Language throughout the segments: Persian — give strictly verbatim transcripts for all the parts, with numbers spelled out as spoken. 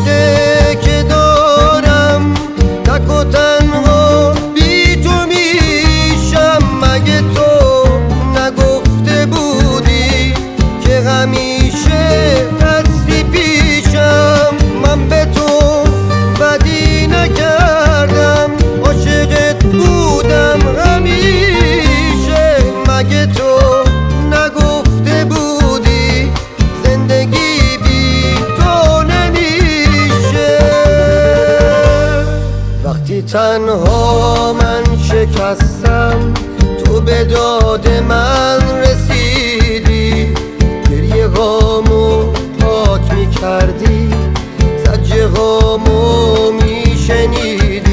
شده که دارم تک و تنها بی تو میشم. مگه تو نگفته بودی که همیشه هستی پیشم؟ من به تو بدی نکردم، عاشقت بودم همیشه. مگه تو نگفته بودی زندگی بی تو نمیشه؟ وقتی تنها من شکستم تو به داد من رسیدی، گریه هامو پاک می کردی، زجه هامو می شنیدی.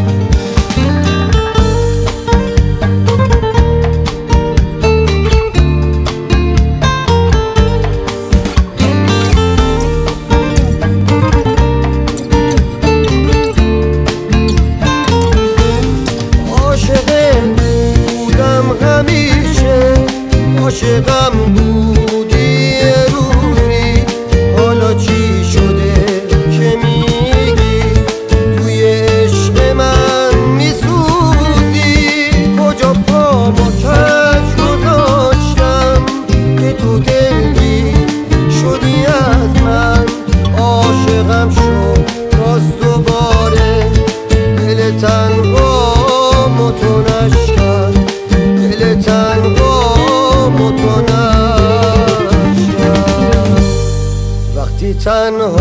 عاشقم بودی روزی، حالا چی شده که میگی توی عشق من میسوزی؟ کجا پامو کج گذاشتم که تو دلگی شدی از من؟ عاشقم شد راست دوباره، دل تنها متونش کرد، دل تنها وقتی تنها